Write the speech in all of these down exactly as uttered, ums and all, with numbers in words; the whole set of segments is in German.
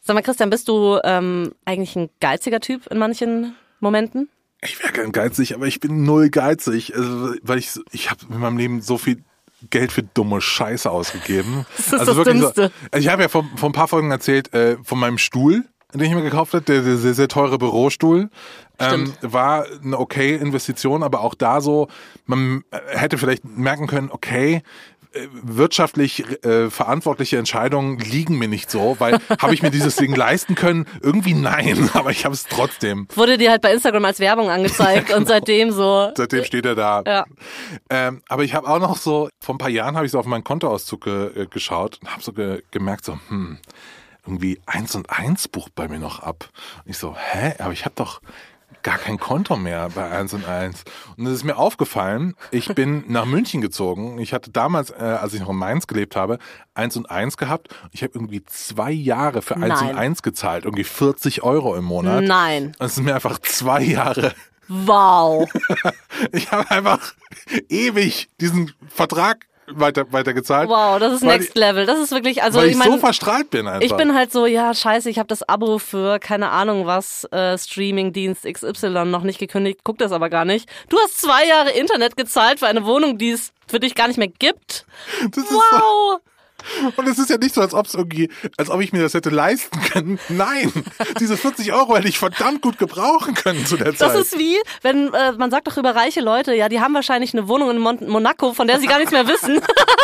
Sag mal, Christian, bist du ähm, eigentlich ein geiziger Typ in manchen Momenten? Ich wäre gern geizig, aber ich bin null geizig, also, weil ich ich habe in meinem Leben so viel Geld für dumme Scheiße ausgegeben. Das ist also das wirklich Dümmste. So, also ich habe ja vor, vor ein paar Folgen erzählt äh, von meinem Stuhl, den ich mir gekauft habe, der, der sehr, sehr teure Bürostuhl. Ähm, war eine okay Investition, aber auch da so, man hätte vielleicht merken können, okay, wirtschaftlich äh, verantwortliche Entscheidungen liegen mir nicht so, weil habe ich mir dieses Ding leisten können? Irgendwie nein, aber ich habe es trotzdem. Wurde dir halt bei Instagram als Werbung angezeigt ja, genau. Und seitdem so... Seitdem steht er da. Ja. Ähm, aber ich habe auch noch so, vor ein paar Jahren habe ich so auf meinen Kontoauszug ge- geschaut und habe so ge- gemerkt, so, hm, irgendwie eins und eins bucht bei mir noch ab. Und ich so, hä, aber ich habe doch gar kein Konto mehr bei eins und eins. Und es ist mir aufgefallen, ich bin nach München gezogen. Ich hatte damals, äh, als ich noch in Mainz gelebt habe, eins und eins gehabt. Ich habe irgendwie zwei Jahre für eins und eins gezahlt. Irgendwie vierzig Euro im Monat. Nein. Und es sind mir einfach zwei Jahre. Wow. Ich habe einfach ewig diesen Vertrag weiter weiter gezahlt. Wow, das ist Next ich, Level. Das ist wirklich, also weil ich, ich mein, so verstrahlt bin einfach. Ich bin halt so, ja, scheiße, ich habe das Abo für keine Ahnung was äh, Streamingdienst X Y noch nicht gekündigt, guck das aber gar nicht. Du hast zwei Jahre Internet gezahlt für eine Wohnung, die es für dich gar nicht mehr gibt. Das ist wow. So. Und es ist ja nicht so, als ob es irgendwie, als ob ich mir das hätte leisten können. Nein, diese vierzig Euro hätte ich verdammt gut gebrauchen können zu der Zeit. Das ist wie, wenn äh, man sagt doch über reiche Leute, ja, die haben wahrscheinlich eine Wohnung in Mon- Monaco, von der sie gar nichts mehr wissen.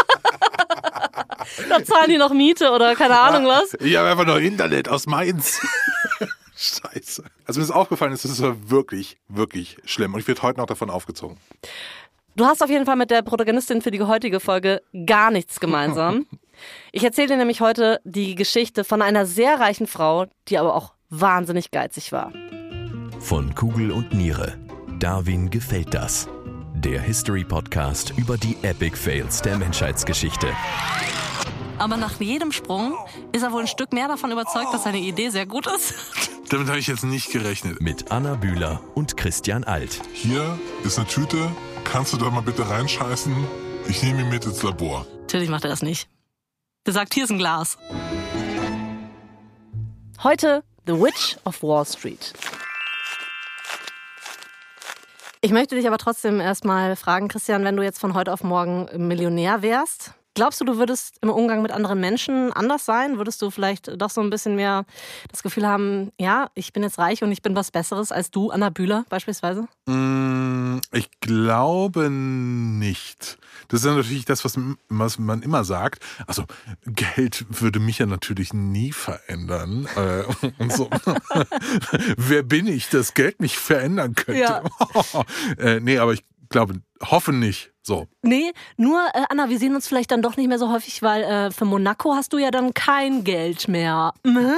Da zahlen die noch Miete oder keine Ahnung was. Ich habe einfach noch Internet aus Mainz. Scheiße. Also mir ist aufgefallen, es ist wirklich, wirklich schlimm. Und ich werde heute noch davon aufgezogen. Du hast auf jeden Fall mit der Protagonistin für die heutige Folge gar nichts gemeinsam. Ich erzähle dir nämlich heute die Geschichte von einer sehr reichen Frau, die aber auch wahnsinnig geizig war. Von Kugel und Niere. Darwin gefällt das. Der History-Podcast über die Epic Fails der Menschheitsgeschichte. Aber nach jedem Sprung ist er wohl ein Stück mehr davon überzeugt, dass seine Idee sehr gut ist. Damit habe ich jetzt nicht gerechnet. Mit Anna Bühler und Christian Alt. Hier ist eine Tüte. Kannst du da mal bitte reinscheißen? Ich nehme ihn mit ins Labor. Natürlich macht er das nicht. Der sagt, hier ist ein Glas. Heute The Witch of Wall Street. Ich möchte dich aber trotzdem erstmal fragen, Christian, wenn du jetzt von heute auf morgen Millionär wärst, glaubst du, du würdest im Umgang mit anderen Menschen anders sein? Würdest du vielleicht doch so ein bisschen mehr das Gefühl haben, ja, ich bin jetzt reich und ich bin was Besseres als du, Anna Bühler beispielsweise? Mm, ich glaube nicht. Das ist ja natürlich das, was, was man immer sagt. Also Geld würde mich ja natürlich nie verändern. Äh, und so. Wer bin ich, dass Geld mich verändern könnte? Ja. äh, nee, aber ich glaube, hoffe nicht. So. Nee, nur, äh, Anna, wir sehen uns vielleicht dann doch nicht mehr so häufig, weil äh, für Monaco hast du ja dann kein Geld mehr.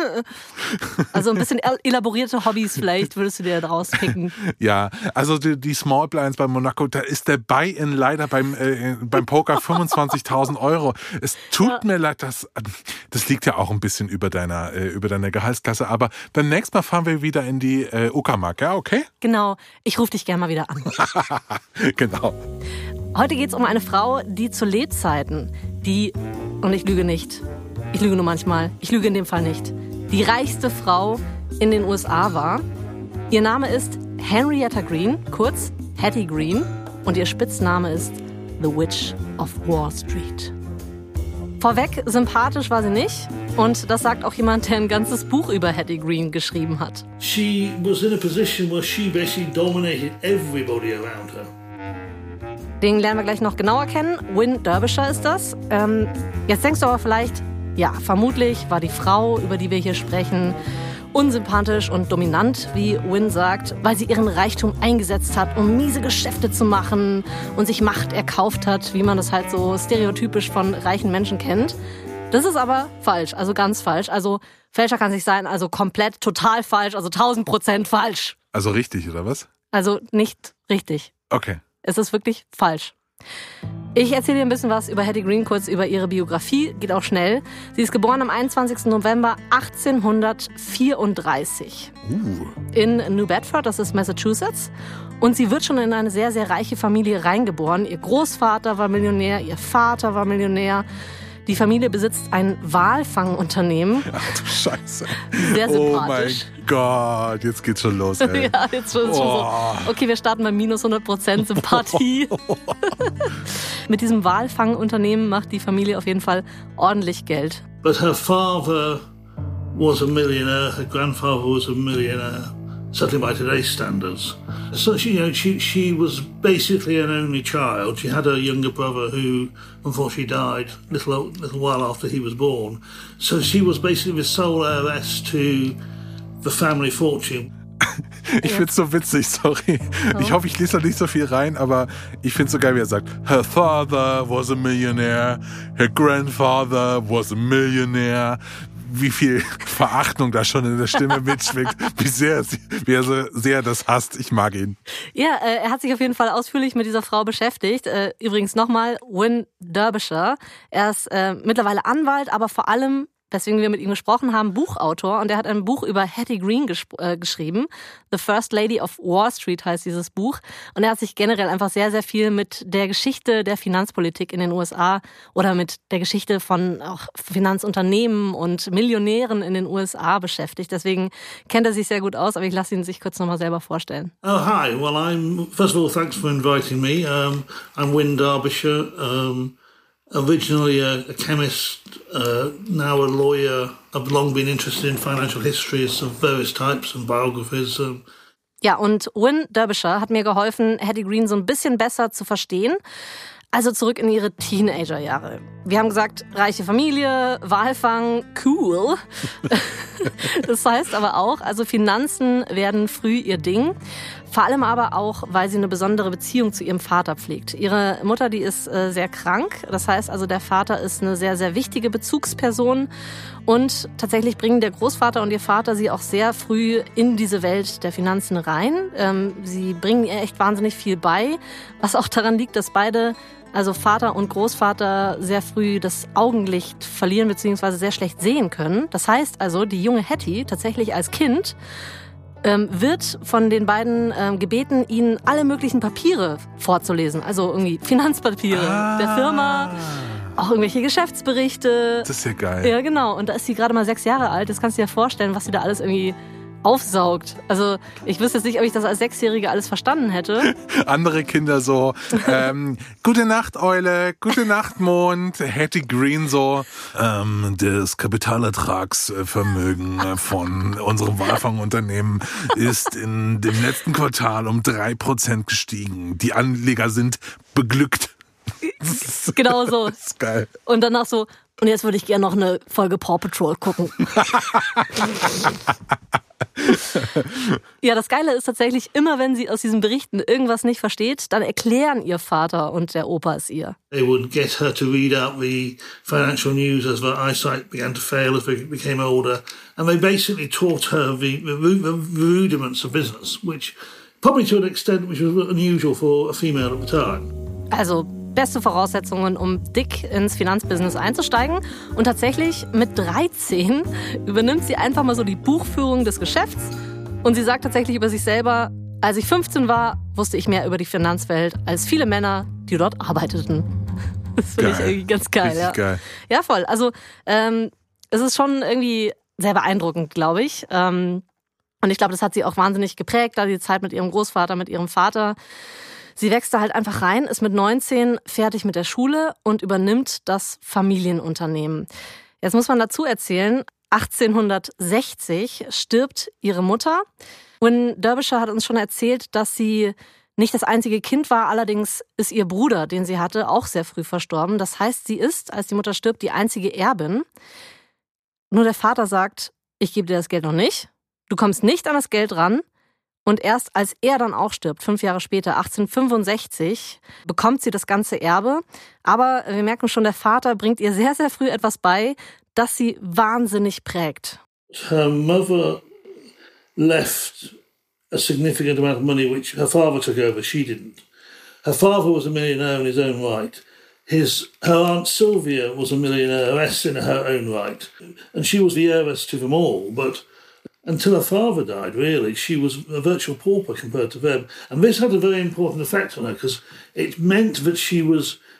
Also ein bisschen elaborierte Hobbys vielleicht würdest du dir daraus picken. Ja, also die, die Small Blinds bei Monaco, da ist der Buy-in leider beim, äh, beim Poker fünfundzwanzigtausend Euro. Es tut ja. mir leid, das, das liegt ja auch ein bisschen über deiner, äh, über deiner Gehaltsklasse, aber dann nächstes Mal fahren wir wieder in die äh, Uckermark, ja, okay? Genau, ich rufe dich gerne mal wieder an. Genau. Heute geht es um eine Frau, die zu Lebzeiten, die, und ich lüge nicht, ich lüge nur manchmal, ich lüge in dem Fall nicht, die reichste Frau in den U S A war. Ihr Name ist Henrietta Green, kurz Hattie Green, und ihr Spitzname ist The Witch of Wall Street. Vorweg, sympathisch war sie nicht, und das sagt auch jemand, der ein ganzes Buch über Hattie Green geschrieben hat. She was in a position where she basically dominated everybody around her. Den lernen wir gleich noch genauer kennen. Wynn Derbyshire ist das. Ähm, jetzt denkst du aber vielleicht, ja, vermutlich war die Frau, über die wir hier sprechen, unsympathisch und dominant, wie Wynn sagt, weil sie ihren Reichtum eingesetzt hat, um miese Geschäfte zu machen und sich Macht erkauft hat, wie man das halt so stereotypisch von reichen Menschen kennt. Das ist aber falsch, also ganz falsch. Also Fälscher kann es nicht sein, also komplett total falsch, also tausend Prozent falsch. Also richtig, oder was? Also nicht richtig. Okay. Es ist wirklich falsch. Ich erzähle dir ein bisschen was über Hattie Green, kurz über ihre Biografie, geht auch schnell. Sie ist geboren am einundzwanzigsten November achtzehnhundertvierunddreißig uh. in New Bedford, das ist Massachusetts. Und sie wird schon in eine sehr, sehr reiche Familie reingeboren. Ihr Großvater war Millionär, ihr Vater war Millionär. Die Familie besitzt ein Walfangunternehmen. Ach du Scheiße. Sehr Oh sympathisch. mein Gott, jetzt geht's schon los, ey. Ja, jetzt schon, schon Oh. so. Okay, wir starten bei minus hundert Prozent Sympathie. Mit diesem Walfangunternehmen macht die Familie auf jeden Fall ordentlich Geld. But her father was a millionaire, her grandfather was a millionaire, certainly by today's standards. So she, you know, she, she was basically an only child. She had a younger brother who unfortunately died a little, little while after he was born. So she was basically the sole heiress to the family fortune. Ich find's so witzig, sorry. Ich hoffe, ich lese da nicht so viel rein, aber ich find's so geil, wie er sagt, her father was a millionaire, her grandfather was a millionaire. Wie viel Verachtung da schon in der Stimme mitschwingt, wie sehr, wie er so sehr das hasst. Ich mag ihn. Ja, äh, er hat sich auf jeden Fall ausführlich mit dieser Frau beschäftigt. Äh, übrigens nochmal, Wynne Derbyshire. Er ist äh, mittlerweile Anwalt, aber vor allem, weswegen wir mit ihm gesprochen haben, Buchautor. Und er hat ein Buch über Hattie Green gesp- äh, geschrieben. The First Lady of Wall Street heißt dieses Buch. Und er hat sich generell einfach sehr, sehr viel mit der Geschichte der Finanzpolitik in den U S A oder mit der Geschichte von auch Finanzunternehmen und Millionären in den U S A beschäftigt. Deswegen kennt er sich sehr gut aus, aber ich lasse ihn sich kurz nochmal selber vorstellen. Oh, hi. Well, I'm, first of all, thanks for inviting me. Um, I'm Wynne Derbyshire. Um, Originally a, a chemist, uh, now a lawyer. I've long been interested in financial histories of various types and biographies. Um. Ja, und Wynne Derbyshire hat mir geholfen, Hattie Green so ein bisschen besser zu verstehen. Also zurück in ihre Teenagerjahre. Wir haben gesagt, reiche Familie, Walfang, cool. Das heißt aber auch, also Finanzen werden früh ihr Ding. Vor allem aber auch, weil sie eine besondere Beziehung zu ihrem Vater pflegt. Ihre Mutter, die ist äh, sehr krank. Das heißt also, der Vater ist eine sehr, sehr wichtige Bezugsperson. Und tatsächlich bringen der Großvater und ihr Vater sie auch sehr früh in diese Welt der Finanzen rein. Ähm, sie bringen ihr echt wahnsinnig viel bei, was auch daran liegt, dass beide, also Vater und Großvater, sehr früh das Augenlicht verlieren bzw. sehr schlecht sehen können. Das heißt also, die junge Hattie tatsächlich als Kind ähm, wird von den beiden ähm, gebeten, ihnen alle möglichen Papiere vorzulesen. Also irgendwie Finanzpapiere Ah. der Firma, auch irgendwelche Geschäftsberichte. Das ist ja geil. Ja, genau. Und da ist sie gerade mal sechs Jahre alt. Das kannst du dir vorstellen, was sie da alles irgendwie aufsaugt. Also ich wüsste jetzt nicht, ob ich das als Sechsjährige alles verstanden hätte. Andere Kinder so, ähm, gute Nacht, Eule, gute Nacht, Mond. Hattie Green so, ähm, das Kapitalertragsvermögen von unserem Walfangunternehmen ist in dem letzten Quartal um drei Prozent gestiegen. Die Anleger sind beglückt. Genau so. Das ist geil. Und danach so, und jetzt würde ich gerne noch eine Folge Paw Patrol gucken. Ja, das Geile ist tatsächlich, immer wenn sie aus diesen Berichten irgendwas nicht versteht, dann erklären ihr Vater und der Opa es ihr. They would get her to read out the financial news as her eyesight began to fail as they became older. And they basically taught her the, the, the rudiments of business, which probably to an extent which was unusual for a female at the time. Also beste Voraussetzungen, um dick ins Finanzbusiness einzusteigen. Und tatsächlich mit dreizehn übernimmt sie einfach mal so die Buchführung des Geschäfts. Und sie sagt tatsächlich über sich selber, als ich fünfzehn war, wusste ich mehr über die Finanzwelt als viele Männer, die dort arbeiteten. Das finde ich irgendwie ganz geil. Richtig Ja. geil. Ja, voll. Also ähm, es ist schon irgendwie sehr beeindruckend, glaube ich. Ähm, und ich glaube, das hat sie auch wahnsinnig geprägt, da die Zeit mit ihrem Großvater, mit ihrem Vater. Sie wächst da halt einfach rein, ist mit neunzehn fertig mit der Schule und übernimmt das Familienunternehmen. Jetzt muss man dazu erzählen, achtzehnhundertsechzig stirbt ihre Mutter. Wynne Derbyshire hat uns schon erzählt, dass sie nicht das einzige Kind war, allerdings ist ihr Bruder, den sie hatte, auch sehr früh verstorben. Das heißt, sie ist, als die Mutter stirbt, die einzige Erbin. Nur der Vater sagt, ich gebe dir das Geld noch nicht, du kommst nicht an das Geld ran. Und erst als er dann auch stirbt, fünf Jahre später, achtzehnhundertfünfundsechzig, bekommt sie das ganze Erbe. Aber wir merken schon, der Vater bringt ihr sehr, sehr früh etwas bei, das sie wahnsinnig prägt. Her mother left a significant amount of money which her father took over, she didn't. Her father was a millionaire in his own right. His, her Aunt Sylvia was a millionairess in her own right. And she was the heiress to them all, but until her father died, really, she was a virtual pauper compared to them. And this had a very important effect on her because it meant that she was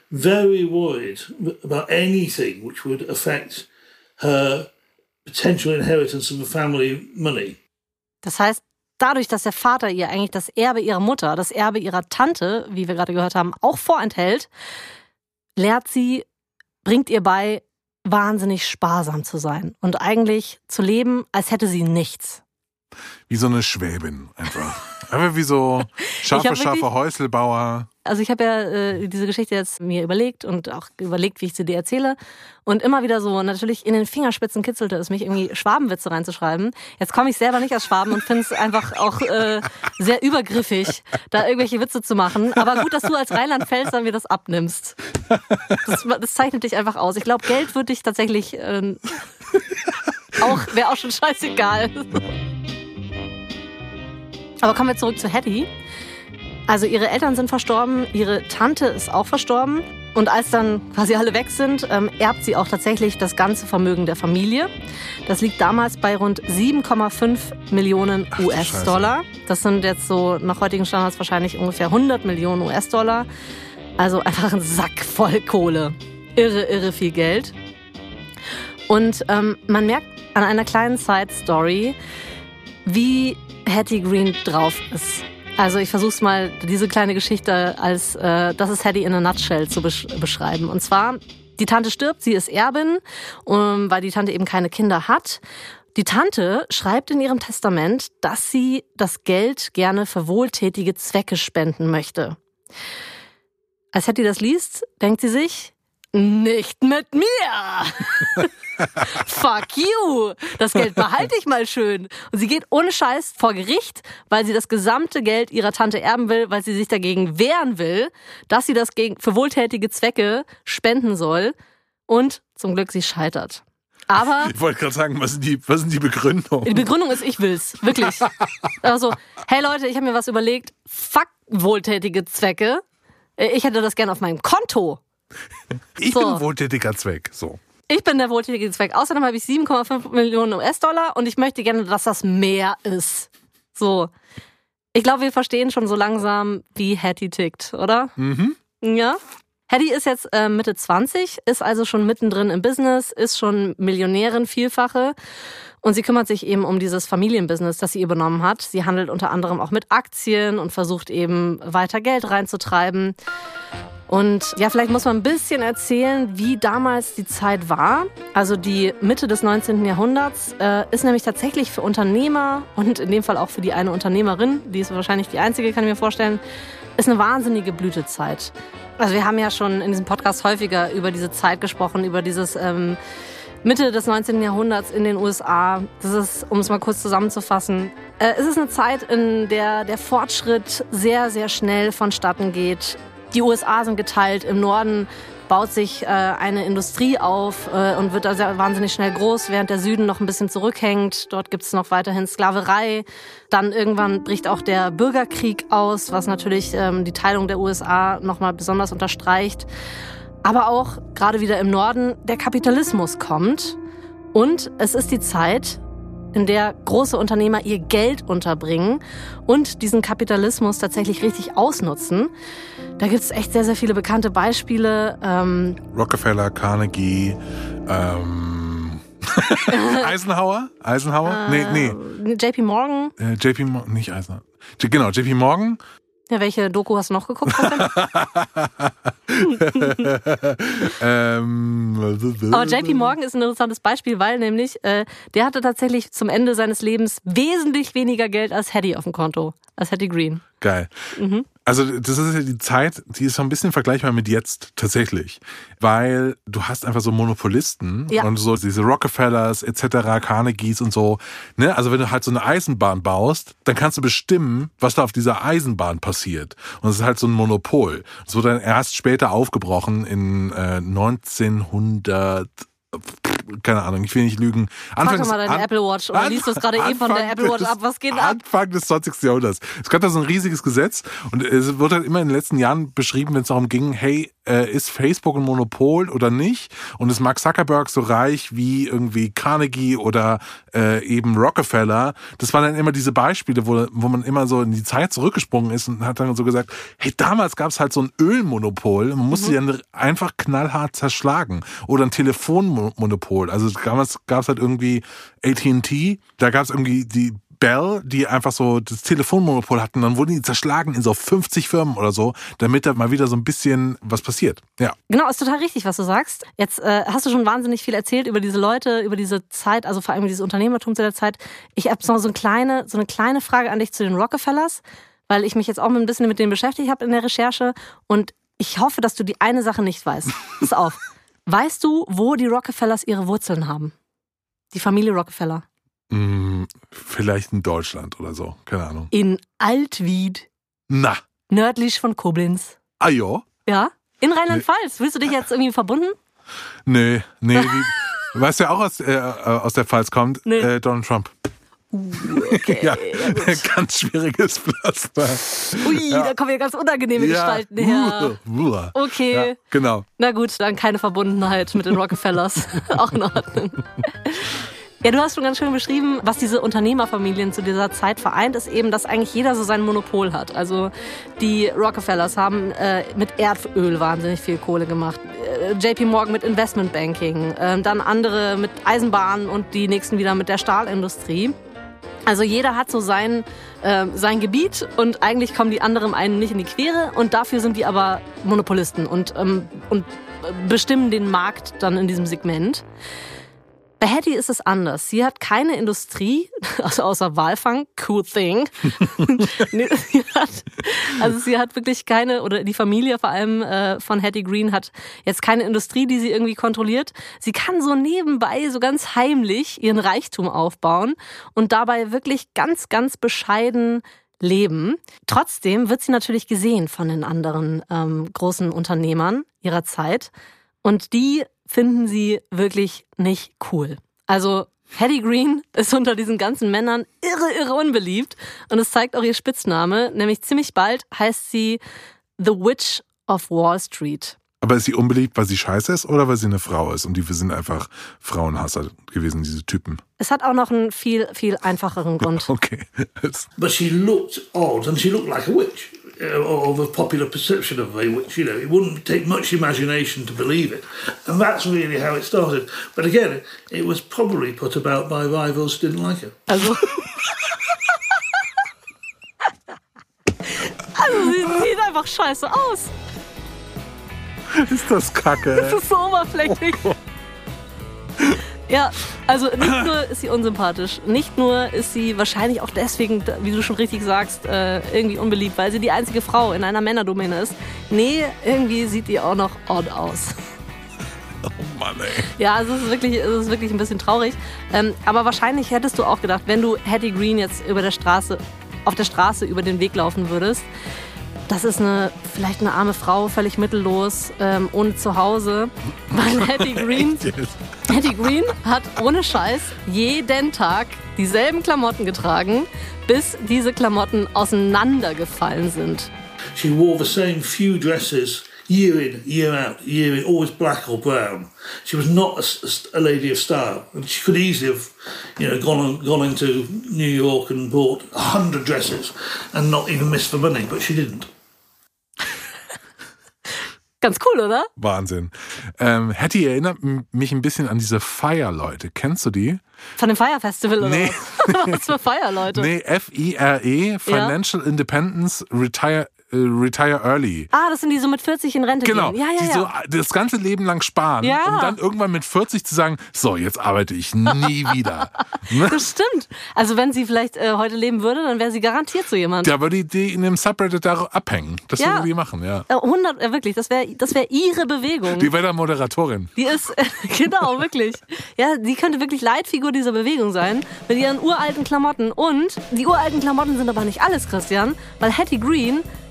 very worried about anything which would affect her potential inheritance of the family money. Das heißt, dadurch, dass der Vater ihr eigentlich das Erbe ihrer Mutter, das Erbe ihrer Tante, wie wir gerade gehört haben, auch vorenthält, lehrt sie, bringt ihr bei, wahnsinnig sparsam zu sein und eigentlich zu leben, als hätte sie nichts. Wie so eine Schwäbin einfach. Einfach wie so scharfe, scharfe Häuselbauer. Also ich habe ja äh, diese Geschichte jetzt mir überlegt und auch überlegt, wie ich sie dir erzähle. Und immer wieder so, natürlich in den Fingerspitzen kitzelte es mich, irgendwie Schwabenwitze reinzuschreiben. Jetzt komme ich selber nicht aus Schwaben und finde es einfach auch äh, sehr übergriffig, da irgendwelche Witze zu machen. Aber gut, dass du als Rheinland-Pfälzer mir das abnimmst. Das, das zeichnet dich einfach aus. Ich glaube, Geld würde dich tatsächlich äh, auch, wäre auch schon scheißegal. Aber kommen wir zurück zu Hattie. Also ihre Eltern sind verstorben, ihre Tante ist auch verstorben. Und als dann quasi alle weg sind, ähm, erbt sie auch tatsächlich das ganze Vermögen der Familie. Das liegt damals bei rund sieben Komma fünf Millionen U S-Dollar. Das sind jetzt so nach heutigen Standards wahrscheinlich ungefähr hundert Millionen U S-Dollar. Also einfach ein Sack voll Kohle. Irre, irre viel Geld. Und ähm, man merkt an einer kleinen Side-Story, wie Hattie Green drauf ist. Also ich versuche es mal, diese kleine Geschichte als äh, das ist Hattie in a nutshell zu besch- beschreiben. Und zwar, die Tante stirbt, sie ist Erbin, um, weil die Tante eben keine Kinder hat. Die Tante schreibt in ihrem Testament, dass sie das Geld gerne für wohltätige Zwecke spenden möchte. Als Hattie das liest, denkt sie sich, nicht mit mir! Fuck you! Das Geld behalte ich mal schön. Und sie geht ohne Scheiß vor Gericht, weil sie das gesamte Geld ihrer Tante erben will, weil sie sich dagegen wehren will, dass sie das gegen, für wohltätige Zwecke spenden soll. Und zum Glück, sie scheitert. Aber ich wollte gerade sagen, was sind die, was sind die Begründungen? Die Begründung ist, ich will's. Wirklich. Also, hey Leute, ich habe mir was überlegt. Fuck wohltätige Zwecke. Ich hätte das gerne auf meinem Konto. Ich so. bin wohltätiger Zweck. So. Ich bin der wohltätige Zweck. Außerdem habe ich sieben Komma fünf Millionen U S-Dollar und ich möchte gerne, dass das mehr ist. So. Ich glaube, wir verstehen schon so langsam, wie Hattie tickt, oder? Mhm. Ja. Hattie ist jetzt äh, Mitte zwanzig, ist also schon mittendrin im Business, ist schon Millionärin, Vielfache. Und sie kümmert sich eben um dieses Familienbusiness, das sie übernommen hat. Sie handelt unter anderem auch mit Aktien und versucht eben weiter Geld reinzutreiben. Und ja, vielleicht muss man ein bisschen erzählen, wie damals die Zeit war. Also die Mitte des neunzehnten Jahrhunderts äh, ist nämlich tatsächlich für Unternehmer und in dem Fall auch für die eine Unternehmerin, die ist wahrscheinlich die einzige, kann ich mir vorstellen, ist eine wahnsinnige Blütezeit. Also wir haben ja schon in diesem Podcast häufiger über diese Zeit gesprochen, über dieses ähm, Mitte des neunzehnten Jahrhunderts in den U S A. Das ist, um es mal kurz zusammenzufassen, äh, es ist eine Zeit, in der der Fortschritt sehr, sehr schnell vonstatten geht. Die U S A sind geteilt. Im Norden baut sich äh, eine Industrie auf äh, und wird da sehr wahnsinnig schnell groß, während der Süden noch ein bisschen zurückhängt. Dort gibt es noch weiterhin Sklaverei. Dann irgendwann bricht auch der Bürgerkrieg aus, was natürlich ähm, die Teilung der U S A nochmal besonders unterstreicht. Aber auch gerade wieder im Norden der Kapitalismus kommt. Und es ist die Zeit, in der große Unternehmer ihr Geld unterbringen und diesen Kapitalismus tatsächlich richtig ausnutzen. Da gibt es echt sehr, sehr viele bekannte Beispiele. Ähm Rockefeller, Carnegie, ähm Eisenhower? Eisenhower? Äh, nee, nee. J P Morgan. Äh, J P Morgan, nicht Eisenhower. Genau, J P Morgan. Ja, welche Doku hast du noch geguckt? ähm, Aber J P Morgan ist ein interessantes Beispiel, weil nämlich äh, der hatte tatsächlich zum Ende seines Lebens wesentlich weniger Geld als Hattie auf dem Konto, als Hattie Green. Geil. Mhm. Also das ist ja die Zeit, die ist so ein bisschen vergleichbar mit jetzt tatsächlich, weil du hast einfach so Monopolisten ja. und so diese Rockefellers et cetera, Carnegies und so. Ne? Also wenn du halt so eine Eisenbahn baust, dann kannst du bestimmen, was da auf dieser Eisenbahn passiert. Und es ist halt so ein Monopol. Es wurde dann erst später aufgebrochen in äh, neunzehnhundert keine Ahnung, ich will nicht lügen. Frag doch mal deine an, Apple Watch oder liest du es gerade eh von der Apple Watch ab? Was geht ab? Anfang des zwanzigsten Jahrhunderts. Es gab da so ein riesiges Gesetz und es wird halt immer in den letzten Jahren beschrieben, wenn es darum ging, hey, äh, ist Facebook ein Monopol oder nicht? Und ist Mark Zuckerberg so reich wie irgendwie Carnegie oder äh, eben Rockefeller? Das waren dann immer diese Beispiele, wo, wo man immer so in die Zeit zurückgesprungen ist und hat dann so gesagt, hey, damals gab es halt so ein Ölmonopol, man musste mhm. die dann einfach knallhart zerschlagen. Oder ein Telefonmonopol. Also damals gab es halt irgendwie A T and T, da gab es irgendwie die Bell, die einfach so das Telefonmonopol hatten, dann wurden die zerschlagen in so fünfzig Firmen oder so, damit da mal wieder so ein bisschen was passiert. Ja. Genau, ist total richtig, was du sagst. Jetzt äh, hast du schon wahnsinnig viel erzählt über diese Leute, über diese Zeit, also vor allem dieses Unternehmertum zu der Zeit. Ich habe noch so eine kleine, so eine kleine Frage an dich zu den Rockefellers, weil ich mich jetzt auch ein bisschen mit denen beschäftigt habe in der Recherche und ich hoffe, dass du die eine Sache nicht weißt. Pass auf. Weißt du, wo die Rockefellers ihre Wurzeln haben? Die Familie Rockefeller. Hm, vielleicht in Deutschland oder so, keine Ahnung. In Altwied. Na. Nördlich von Koblenz. Ah jo? Ja, in Rheinland-Pfalz. Willst du dich jetzt irgendwie verbunden? Nee, nee. Die, weißt du, wer auch aus, äh, aus der Pfalz kommt? Nee. Äh, Donald Trump. Uh, okay. Ja, ja ganz schwieriges Pflaster. Ui, ja. Da kommen ja ganz unangenehme ja. Gestalten her. Uh, uh. Okay. Ja, genau. Na gut, dann keine Verbundenheit mit den Rockefellers. Auch in Ordnung. Ja, du hast schon ganz schön beschrieben, was diese Unternehmerfamilien zu dieser Zeit vereint, ist eben, dass eigentlich jeder so sein Monopol hat. Also die Rockefellers haben äh, mit Erdöl wahnsinnig viel Kohle gemacht, äh, J P Morgan mit Investmentbanking, äh, dann andere mit Eisenbahnen und die nächsten wieder mit der Stahlindustrie. Also jeder hat so sein, äh, sein Gebiet und eigentlich kommen die anderen einen nicht in die Quere und dafür sind die aber Monopolisten und, ähm, und bestimmen den Markt dann in diesem Segment. Bei Hattie ist es anders. Sie hat keine Industrie, also außer Walfang, cool thing. nee, sie hat, also sie hat wirklich keine, oder die Familie vor allem äh, von Hattie Green hat jetzt keine Industrie, die sie irgendwie kontrolliert. Sie kann so nebenbei, so ganz heimlich ihren Reichtum aufbauen und dabei wirklich ganz, ganz bescheiden leben. Trotzdem wird sie natürlich gesehen von den anderen ähm, großen Unternehmern ihrer Zeit und die finden sie wirklich nicht cool. Also Hattie Green ist unter diesen ganzen Männern irre, irre unbeliebt und es zeigt auch ihr Spitzname, nämlich ziemlich bald heißt sie The Witch of Wall Street. Aber ist sie unbeliebt, weil sie scheiße ist oder weil sie eine Frau ist und die sind einfach Frauenhasser gewesen, diese Typen? Es hat auch noch einen viel, viel einfacheren Grund. Okay. But she looked odd and she looked like a witch. Of a popular perception of a witch, you know, it wouldn't take much imagination to believe it, and that's really how it started. But again, it was probably put about by rivals who didn't like it. Also, also sie sieht einfach scheiße aus. Ist das kacke? Das ist so oberflächlich. Oh. Ja, also nicht nur ist sie unsympathisch, nicht nur ist sie wahrscheinlich auch deswegen, wie du schon richtig sagst, irgendwie unbeliebt, weil sie die einzige Frau in einer Männerdomäne ist. Nee, irgendwie sieht die auch noch odd aus. Oh Mann, ey. Ja, also es ist wirklich, es ist wirklich ein bisschen traurig. Aber wahrscheinlich hättest du auch gedacht, wenn du Hattie Green jetzt über der Straße, auf der Straße über den Weg laufen würdest, das ist eine, vielleicht eine arme Frau, völlig mittellos, ähm, ohne Zuhause. Weil Hattie Green, Hattie Green hat ohne Scheiß jeden Tag dieselben Klamotten getragen, bis diese Klamotten auseinandergefallen sind. She wore the same few dresses year in, year out, year in, always black or brown. She was not a, a lady of style, and she could easily have, you know, gone gone into New York and bought a hundred dresses and not even missed the money, but she didn't. Ganz cool, oder? Wahnsinn. Ähm, Hattie erinnert mich ein bisschen an diese Fire-Leute. Kennst du die? Von dem Fire Festival oder nee. was? Was für Fire-Leute? Nee, F I R E, Financial ja. Independence Retire Retire Early. Ah, das sind die so mit vierzig in Rente genau, gehen. Ja, ja, die ja. so das ganze Leben lang sparen, ja. um dann irgendwann mit vierzig zu sagen, so, jetzt arbeite ich nie wieder. Das stimmt. Also wenn sie vielleicht äh, heute leben würde, dann wäre sie garantiert so jemand. Ja, würde die in dem Subreddit da abhängen. Das ja. würde die machen, ja. hundert, äh, wirklich, das wäre das wär ihre Bewegung. Die wäre da Moderatorin. Die ist, äh, genau, wirklich. Ja, die könnte wirklich Leitfigur dieser Bewegung sein, mit ihren uralten Klamotten. Und die uralten Klamotten sind aber nicht alles, Christian, weil Hattie Green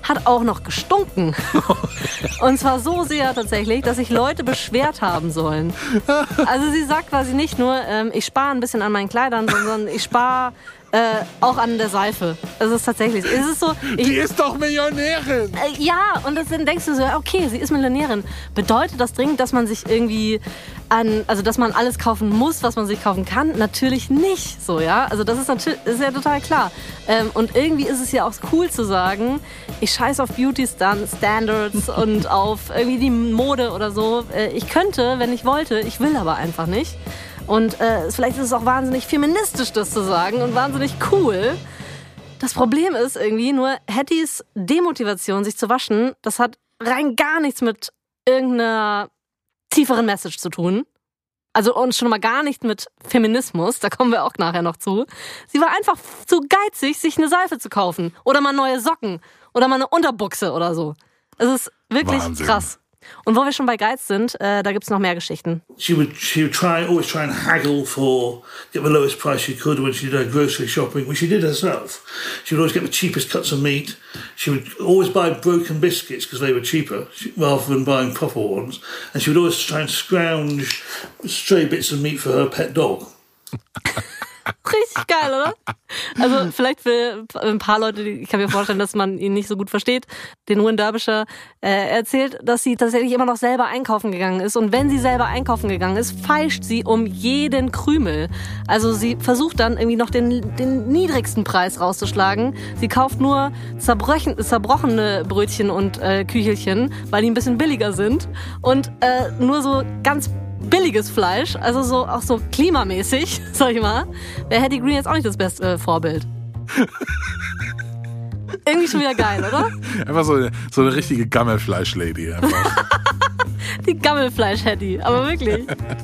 hat auch noch gestunken. Und zwar so sehr tatsächlich, dass sich Leute beschwert haben sollen. Also sie sagt quasi nicht nur, ähm, ich spare ein bisschen an meinen Kleidern, sondern ich spare äh, auch an der Seife. Es ist tatsächlich, es ist so... Ich, Die ist doch Millionärin! Äh, ja, und dann denkst du so, okay, sie ist Millionärin. Bedeutet das dringend, dass man sich irgendwie an, also dass man alles kaufen muss, was man sich kaufen kann? Natürlich nicht so, ja. Also das ist natürlich, ist ja total klar. Ähm, und irgendwie ist es ja auch cool zu sagen, ich scheiß auf Beauty Standards und auf irgendwie die Mode oder so. Äh, ich könnte, wenn ich wollte, ich will aber einfach nicht. Und äh, vielleicht ist es auch wahnsinnig feministisch, das zu sagen und wahnsinnig cool. Das Problem ist irgendwie nur, Hattys Demotivation, sich zu waschen, das hat rein gar nichts mit irgendeiner tieferen Message zu tun. Also und schon mal gar nicht mit Feminismus, da kommen wir auch nachher noch zu. Sie war einfach zu geizig, sich eine Seife zu kaufen. Oder mal neue Socken. Oder mal eine Unterbuchse oder so. Es ist wirklich Wahnsinn. krass. Und wo wir schon bei Geiz sind, äh, da gibt's noch mehr Geschichten. She would she would try always try and haggle for get the lowest price she could when she did her grocery shopping, which she did herself. She would always get the cheapest cuts of meat. She would always buy broken biscuits because they were cheaper rather than buying proper ones. And she would always try and scrounge stray bits of meat for her pet dog. Richtig geil, oder? Also vielleicht für ein paar Leute, ich kann mir vorstellen, dass man ihn nicht so gut versteht, den Wynn Derbyshire äh, erzählt, dass sie tatsächlich immer noch selber einkaufen gegangen ist. Und wenn sie selber einkaufen gegangen ist, feilscht sie um jeden Krümel. Also sie versucht dann irgendwie noch den, den niedrigsten Preis rauszuschlagen. Sie kauft nur zerbrochen, zerbrochene Brötchen und äh, Küchelchen, weil die ein bisschen billiger sind. Und äh, nur so ganz billiges Fleisch, also so auch so klimamäßig, sag ich mal, wäre Hattie Green jetzt auch nicht das beste äh, Vorbild. Irgendwie schon wieder geil, oder? Einfach so eine, so eine richtige Gammelfleisch-Lady. Die Gammelfleisch-Hattie, aber wirklich.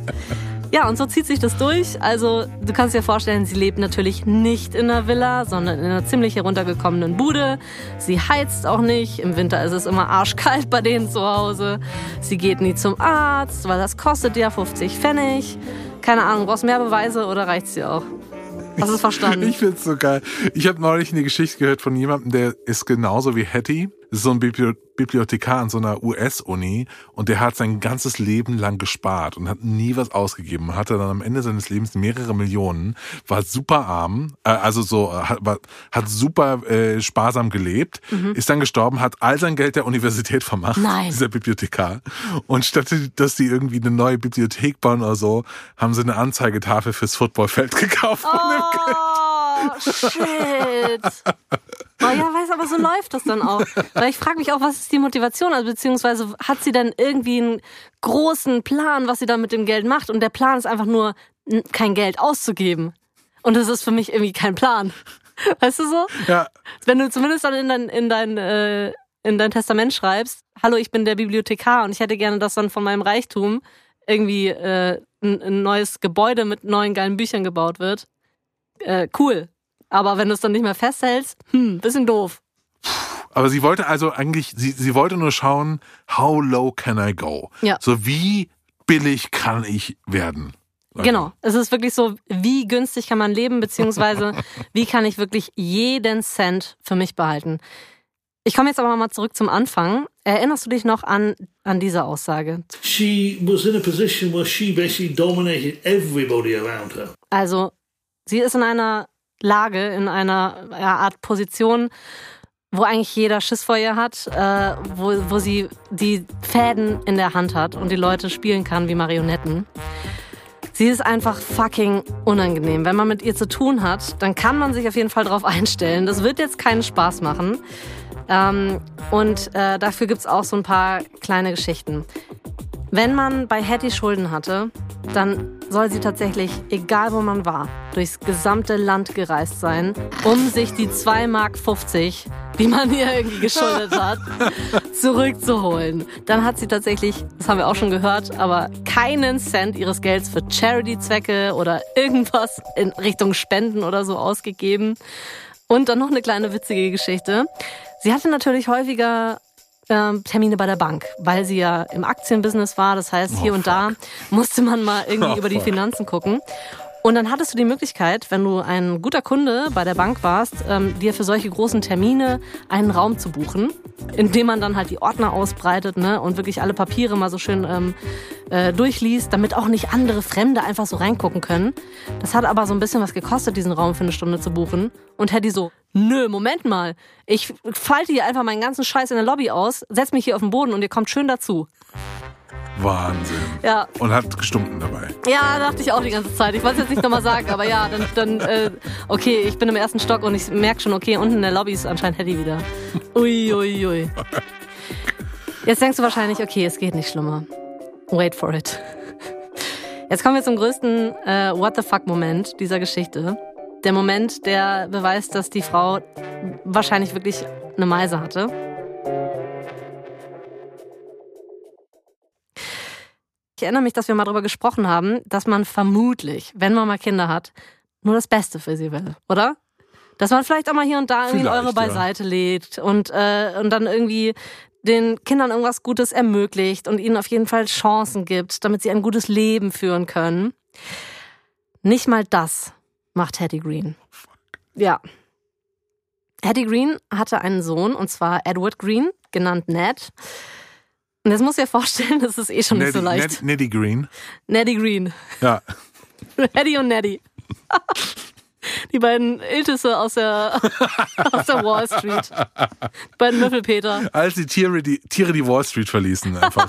Ja, und so zieht sich das durch. Also du kannst dir vorstellen, sie lebt natürlich nicht in einer Villa, sondern in einer ziemlich heruntergekommenen Bude. Sie heizt auch nicht. Im Winter ist es immer arschkalt bei denen zu Hause. Sie geht nie zum Arzt, weil das kostet ja fünfzig Pfennig. Keine Ahnung, brauchst du mehr Beweise oder reicht's dir auch? Hast du es verstanden? Ich find's so geil. Ich habe neulich eine Geschichte gehört von jemandem, der ist genauso wie Hattie. Das ist so ein Bibli- Bibliothekar an so einer U S-Uni und der hat sein ganzes Leben lang gespart und hat nie was ausgegeben. Und hatte dann am Ende seines Lebens mehrere Millionen, war super arm, äh, also so hat, war, hat super äh, sparsam gelebt, mhm. ist dann gestorben, hat all sein Geld der Universität vermacht, Nein. dieser Bibliothekar. Und statt dass die irgendwie eine neue Bibliothek bauen oder so, haben sie eine Anzeigetafel fürs Footballfeld gekauft. Oh, shit. Oh ja, weiß, aber so läuft das dann auch. Weil ich frage mich auch, was ist die Motivation? Also beziehungsweise hat sie dann irgendwie einen großen Plan, was sie dann mit dem Geld macht? Und der Plan ist einfach nur, kein Geld auszugeben. Und das ist für mich irgendwie kein Plan. Weißt du so? Ja. Wenn du zumindest dann in dein, in dein, äh, in dein Testament schreibst, hallo, ich bin der Bibliothekar und ich hätte gerne, dass dann von meinem Reichtum irgendwie äh, ein, ein neues Gebäude mit neuen geilen Büchern gebaut wird. Äh, cool. Aber wenn du es dann nicht mehr festhältst, hm, bisschen doof. Aber sie wollte also eigentlich, sie, sie wollte nur schauen, how low can I go? Ja. So wie billig kann ich werden? Okay. Genau. Es ist wirklich so, wie günstig kann man leben, beziehungsweise wie kann ich wirklich jeden Cent für mich behalten. Ich komme jetzt aber mal zurück zum Anfang. Erinnerst du dich noch an, an diese Aussage? She was in a position where she basically dominated everybody around her. Also, sie ist in einer Lage, in einer ja, Art Position, wo eigentlich jeder Schiss vor ihr hat, äh, wo, wo sie die Fäden in der Hand hat und die Leute spielen kann wie Marionetten. Sie ist einfach fucking unangenehm. Wenn man mit ihr zu tun hat, dann kann man sich auf jeden Fall drauf einstellen. Das wird jetzt keinen Spaß machen. Ähm, und äh, dafür gibt's auch so ein paar kleine Geschichten. Wenn man bei Hattie Schulden hatte, dann soll sie tatsächlich, egal wo man war, durchs gesamte Land gereist sein, um sich die zwei Mark fünfzig, die man ihr irgendwie geschuldet hat, zurückzuholen. Dann hat sie tatsächlich, das haben wir auch schon gehört, aber keinen Cent ihres Gelds für Charity-Zwecke oder irgendwas in Richtung Spenden oder so ausgegeben. Und dann noch eine kleine witzige Geschichte. Sie hatte natürlich häufiger ähm, Termine bei der Bank, weil sie ja im Aktienbusiness war. Das heißt, hier oh, und da musste man mal irgendwie oh, über die Finanzen gucken. Und dann hattest du die Möglichkeit, wenn du ein guter Kunde bei der Bank warst, ähm, dir für solche großen Termine einen Raum zu buchen, in dem man dann halt die Ordner ausbreitet, ne, und wirklich alle Papiere mal so schön ähm, äh, durchliest, damit auch nicht andere Fremde einfach so reingucken können. Das hat aber so ein bisschen was gekostet, diesen Raum für eine Stunde zu buchen. Und Hedy so, nö, Moment mal, ich falte hier einfach meinen ganzen Scheiß in der Lobby aus, setz mich hier auf den Boden und ihr kommt schön dazu. Wahnsinn. Ja. Und hat gestunken dabei. Ja, dachte ich auch die ganze Zeit. Ich wollte es jetzt nicht nochmal sagen, aber ja, dann, dann äh, okay, ich bin im ersten Stock und ich merke schon, okay, unten in der Lobby ist anscheinend Hedy wieder. Ui, ui, ui. Jetzt denkst du wahrscheinlich, okay, es geht nicht schlimmer. Wait for it. Jetzt kommen wir zum größten äh, What-the-fuck-Moment dieser Geschichte. Der Moment, der beweist, dass die Frau wahrscheinlich wirklich eine Meise hatte. Ich erinnere mich, dass wir mal darüber gesprochen haben, dass man vermutlich, wenn man mal Kinder hat, nur das Beste für sie will, oder? Dass man vielleicht auch mal hier und da irgendwie Vielleicht, eure beiseite ja. legt und, äh, und dann irgendwie den Kindern irgendwas Gutes ermöglicht und ihnen auf jeden Fall Chancen gibt, damit sie ein gutes Leben führen können. Nicht mal das macht Hedy Green. Ja. Hedy Green hatte einen Sohn, und zwar Edward Green, genannt Ned. Und jetzt musst du dir vorstellen, das ist eh schon Neddy, nicht so leicht. Ned, Neddy Green. Neddy Green. Ja. Hedy und Neddy. Die beiden Iltisse aus der, aus der Wall Street. Die beiden Müffelpeter. Als die Tiere, die Tiere die Wall Street verließen, einfach.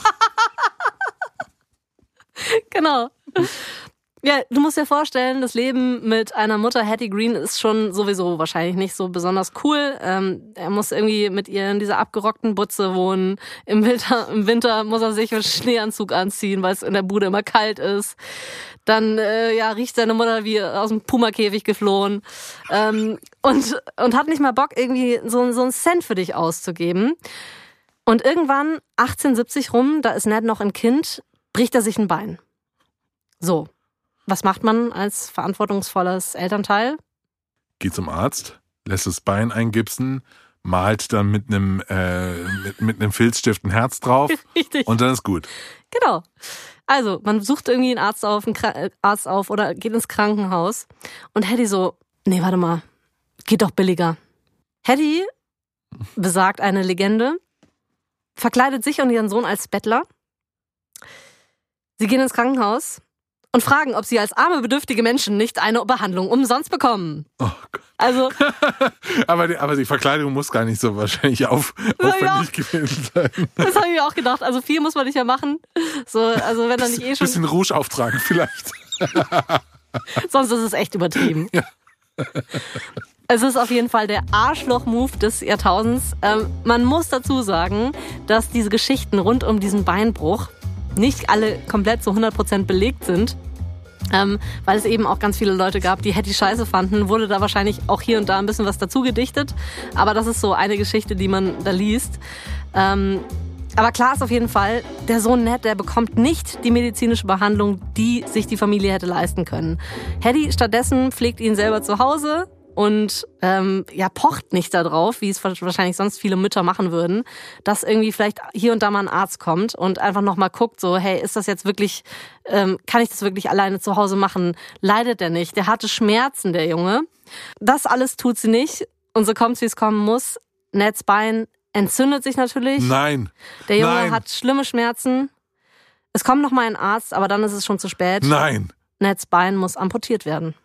Genau. Ja, du musst dir vorstellen, das Leben mit einer Mutter, Hedy Green, ist schon sowieso wahrscheinlich nicht so besonders cool. Ähm, er muss irgendwie mit ihr in dieser abgerockten Butze wohnen. Im Winter, im Winter muss er sich einen Schneeanzug anziehen, weil es in der Bude immer kalt ist. Dann äh, ja, riecht seine Mutter wie aus dem Pumakäfig geflohen. Ähm, und, und hat nicht mal Bock, irgendwie so, so einen Cent für dich auszugeben. Und irgendwann, achtzehnhundertsiebzig rum, da ist Ned noch ein Kind, bricht er sich ein Bein. So. Was macht man als verantwortungsvolles Elternteil? Geht zum Arzt, lässt das Bein eingipsen, malt dann mit einem äh, mit, mit einem Filzstift ein Herz drauf. Richtig. Und dann ist gut. Genau. Also, man sucht irgendwie einen Arzt auf, einen Kra- Arzt auf oder geht ins Krankenhaus. Und Hedy so, nee, warte mal, geht doch billiger. Hedy, besagt eine Legende, verkleidet sich und ihren Sohn als Bettler. Sie gehen ins Krankenhaus und fragen, ob sie als arme, bedürftige Menschen nicht eine Behandlung umsonst bekommen. Oh Gott. Also, aber, die, aber die Verkleidung muss gar nicht so wahrscheinlich auf, aufwendig gewesen sein. Das habe ich mir auch gedacht. Also viel muss man nicht mehr machen. So, also wenn er nicht eh schon... Bisschen Rouge auftragen vielleicht. Sonst ist es echt übertrieben. Ja. Es ist auf jeden Fall der Arschloch-Move des Jahrtausends. Ähm, man muss dazu sagen, dass diese Geschichten rund um diesen Beinbruch nicht alle komplett zu hundert Prozent belegt sind, ähm, weil es eben auch ganz viele Leute gab, die Hedy scheiße fanden, wurde da wahrscheinlich auch hier und da ein bisschen was dazu gedichtet, aber das ist so eine Geschichte, die man da liest. Ähm, aber klar ist auf jeden Fall, der Sohn Ned, der bekommt nicht die medizinische Behandlung, die sich die Familie hätte leisten können. Hedy stattdessen pflegt ihn selber zu Hause und ähm, ja, pocht nicht darauf, wie es wahrscheinlich sonst viele Mütter machen würden, dass irgendwie vielleicht hier und da mal ein Arzt kommt und einfach nochmal guckt, so, hey, ist das jetzt wirklich, ähm, kann ich das wirklich alleine zu Hause machen? Leidet der nicht? Der hatte Schmerzen, der Junge. Das alles tut sie nicht und so kommt, wie es kommen muss. Neds Bein entzündet sich natürlich. Nein. Der Junge Nein. hat schlimme Schmerzen. Es kommt nochmal ein Arzt, aber dann ist es schon zu spät. Nein. Neds Bein muss amputiert werden.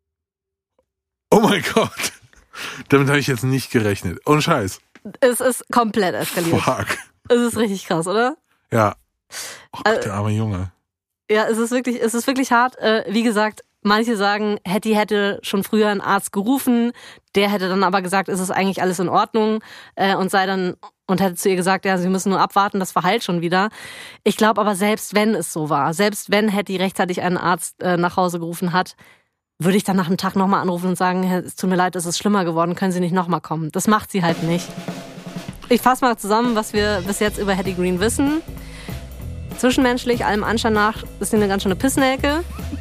Oh mein Gott. Damit habe ich jetzt nicht gerechnet. Ohne Scheiß. Es ist komplett eskaliert. Fuck. Es ist richtig krass, oder? Ja. Oh Gott, der arme Junge. Ja, es ist wirklich, es ist wirklich hart. Äh, wie gesagt, manche sagen, Hedy hätte schon früher einen Arzt gerufen. Der hätte dann aber gesagt, es ist eigentlich alles in Ordnung äh, und sei dann und hätte zu ihr gesagt, ja, sie müssen nur abwarten, das verheilt schon wieder. Ich glaube aber, selbst wenn es so war, selbst wenn Hedy rechtzeitig einen Arzt äh, nach Hause gerufen hat, würde ich dann nach einem Tag nochmal anrufen und sagen, es tut mir leid, es ist schlimmer geworden, können Sie nicht nochmal kommen. Das macht sie halt nicht. Ich fasse mal zusammen, was wir bis jetzt über Hedy Green wissen. Zwischenmenschlich, allem Anschein nach, ist sie eine ganz schöne Pissnelke.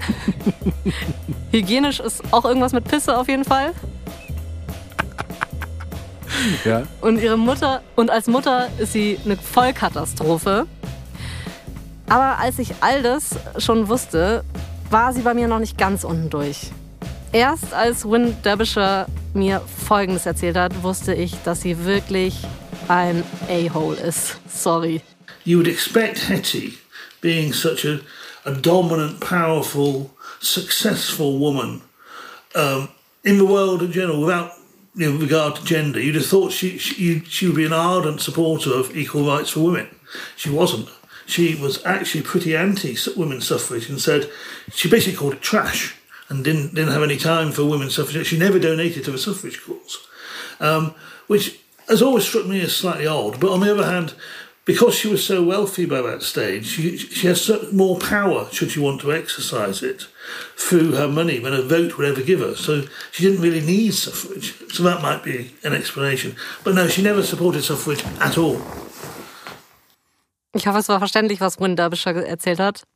Hygienisch ist auch irgendwas mit Pisse auf jeden Fall. Ja. Und ihre Mutter, und als Mutter ist sie eine Vollkatastrophe. Aber als ich all das schon wusste, war sie bei mir noch nicht ganz unten durch. Erst als Win Derbyshire mir Folgendes erzählt hat, wusste ich, dass sie wirklich ein A-Hole ist. Sorry. You would expect Hetty, being such a, a dominant, powerful, successful woman um, in the world in general, without you know, regard to gender, you'd have thought she, she, she would be an ardent supporter of equal rights for women. She wasn't. She was actually pretty anti-women's suffrage and said, she basically called it trash and didn't didn't have any time for women's suffrage. She never donated to the suffrage cause, um, which has always struck me as slightly odd. But on the other hand, because she was so wealthy by that stage, she, she has so more power, should she want to exercise it, through her money than a vote would ever give her. So she didn't really need suffrage. So that might be an explanation. But no, she never supported suffrage at all. Ich hoffe, es war verständlich, was Win Derbyshire erzählt hat.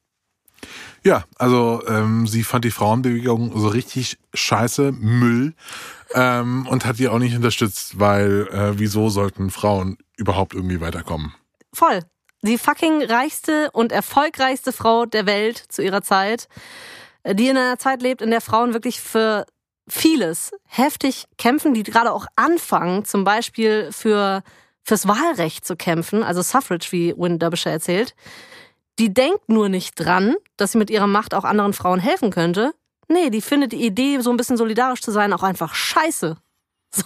Ja, also ähm, sie fand die Frauenbewegung so richtig scheiße, Müll, ähm, und hat die auch nicht unterstützt, weil äh, wieso sollten Frauen überhaupt irgendwie weiterkommen? Voll. Die fucking reichste und erfolgreichste Frau der Welt zu ihrer Zeit, die in einer Zeit lebt, in der Frauen wirklich für vieles heftig kämpfen, die gerade auch anfangen, zum Beispiel für fürs Wahlrecht zu kämpfen, also Suffrage, wie Win Derbyshire erzählt. Die denkt nur nicht dran, dass sie mit ihrer Macht auch anderen Frauen helfen könnte. Nee, die findet die Idee, so ein bisschen solidarisch zu sein, auch einfach scheiße. So,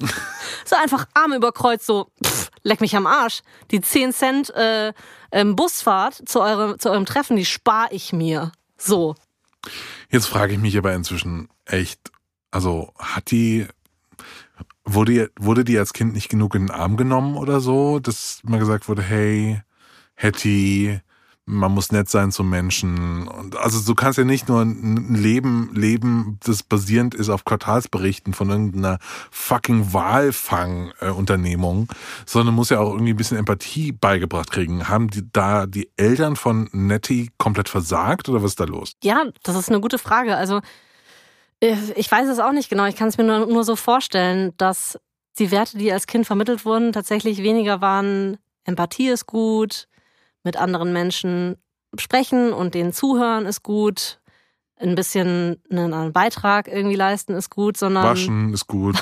so einfach Arme über Kreuz, so pff, leck mich am Arsch. Die zehn Cent äh, ähm, Busfahrt zu eurem, zu eurem Treffen, die spare ich mir. So. Jetzt frage ich mich aber inzwischen echt, also hat die, wurde, wurde die als Kind nicht genug in den Arm genommen oder so, dass mal gesagt wurde, hey, Hetty, man muss nett sein zu Menschen. Und also du kannst ja nicht nur ein Leben leben, das basierend ist auf Quartalsberichten von irgendeiner fucking Walfang-Unternehmung, sondern muss ja auch irgendwie ein bisschen Empathie beigebracht kriegen. Haben die da die Eltern von Nettie komplett versagt oder was ist da los? Ja, das ist eine gute Frage. Also ich weiß es auch nicht genau. Ich kann es mir nur, nur so vorstellen, dass die Werte, die als Kind vermittelt wurden, tatsächlich weniger waren, Empathie ist gut, mit anderen Menschen sprechen und denen zuhören ist gut, ein bisschen einen Beitrag irgendwie leisten ist gut, sondern... Waschen ist gut.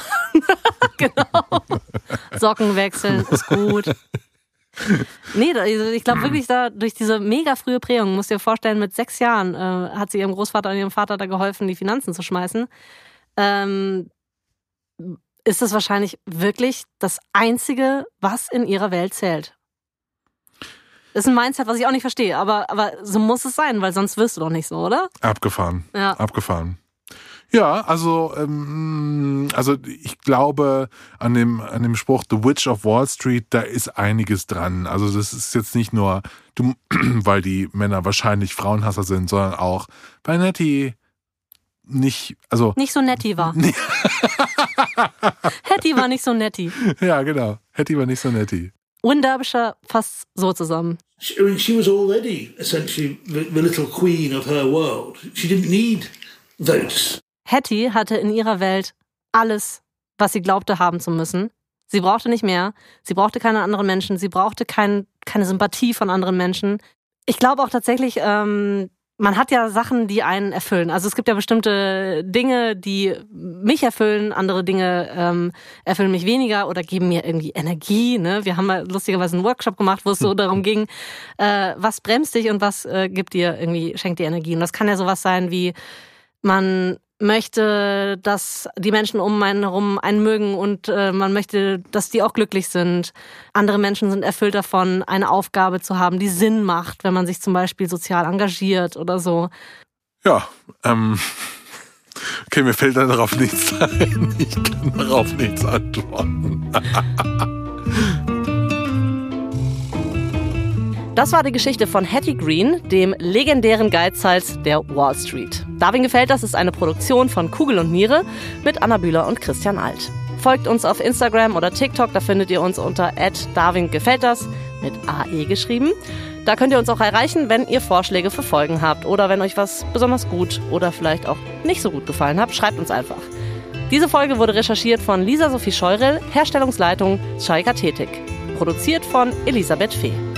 Genau. Socken wechseln ist gut. Nee, ich glaube wirklich, da durch diese mega frühe Prägung, musst du dir vorstellen, mit sechs Jahren äh, hat sie ihrem Großvater und ihrem Vater da geholfen, die Finanzen zu schmeißen. Ähm, ist das wahrscheinlich wirklich das Einzige, was in ihrer Welt zählt. Das ist ein Mindset, was ich auch nicht verstehe, aber, aber so muss es sein, weil sonst wirst du doch nicht so, oder? Abgefahren. Ja. Abgefahren. Ja, also, ähm, also ich glaube an dem, an dem Spruch The Witch of Wall Street, da ist einiges dran. Also das ist jetzt nicht nur, du, weil die Männer wahrscheinlich Frauenhasser sind, sondern auch, weil Nettie nicht, also... Nicht so netti war. Hetty war nicht so netti. Ja, genau. Hetty war nicht so netti. Win Derbyshire fasst so zusammen. She, I mean, she was already essentially the, the little queen of her world. She didn't need votes. Hetty hatte in ihrer Welt alles, was sie glaubte haben zu müssen. Sie brauchte nicht mehr. Sie brauchte keine anderen Menschen. Sie brauchte kein, keine Sympathie von anderen Menschen. Ich glaube auch tatsächlich, ähm, man hat ja Sachen, die einen erfüllen. Also es gibt ja bestimmte Dinge, die mich erfüllen, andere Dinge ähm, erfüllen mich weniger oder geben mir irgendwie Energie. Ne? Wir haben mal lustigerweise einen Workshop gemacht, wo es so darum ging, äh, was bremst dich und was äh, gibt dir irgendwie, schenkt dir Energie. Und das kann ja sowas sein wie, man möchte, dass die Menschen um einen herum einen mögen und äh, man möchte, dass die auch glücklich sind. Andere Menschen sind erfüllt davon, eine Aufgabe zu haben, die Sinn macht, wenn man sich zum Beispiel sozial engagiert oder so. Ja, ähm, okay, mir fällt da darauf nichts ein. Ich kann darauf nichts antworten. Das war die Geschichte von Hetty Green, dem legendären Geizhals der Wall Street. Darwin gefällt das ist eine Produktion von Kugel und Niere mit Anna Bühler und Christian Alt. Folgt uns auf Instagram oder TikTok, da findet ihr uns unter at Darwin gefällt das mit A E geschrieben. Da könnt ihr uns auch erreichen, wenn ihr Vorschläge für Folgen habt oder wenn euch was besonders gut oder vielleicht auch nicht so gut gefallen hat, schreibt uns einfach. Diese Folge wurde recherchiert von Lisa Sophie Scheurel, Herstellungsleitung Schalker Tätig. Produziert von Elisabeth Fee.